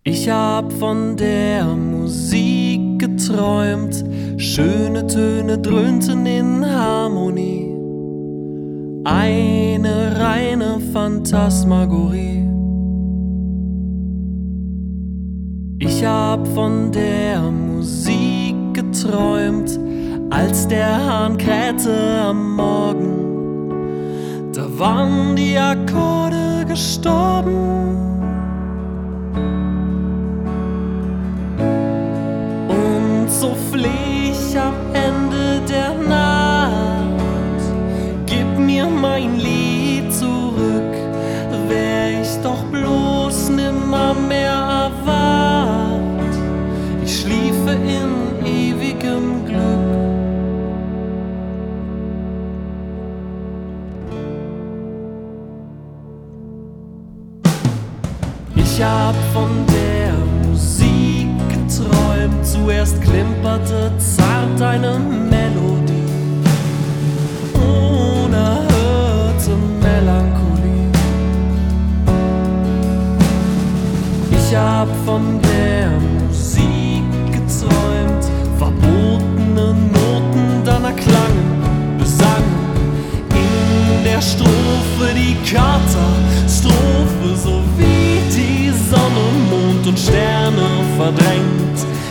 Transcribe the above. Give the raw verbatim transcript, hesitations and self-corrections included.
Ich hab von der Musik geträumt, schöne Töne dröhnten in Harmonie, eine reine Phantasmagorie. Ich hab von der Musik geträumt, als der Hahn krähte am Morgen, da waren die Akkorde gestorben. So fleh ich am Ende der Nacht, gib mir mein Lied zurück, wär ich doch bloß nimmer mehr erwacht, ich schliefe in ewigem Glück. Ich hab von der Musik geträumt, zuerst klimperte zart eine Melodie, unerhörte Melancholie. Ich hab von der Musik geträumt, verbotene Noten dann erklangen, besangen in der Strophe die Katastrophe, so wie die Sonne, Mond und Sterne verdrängt.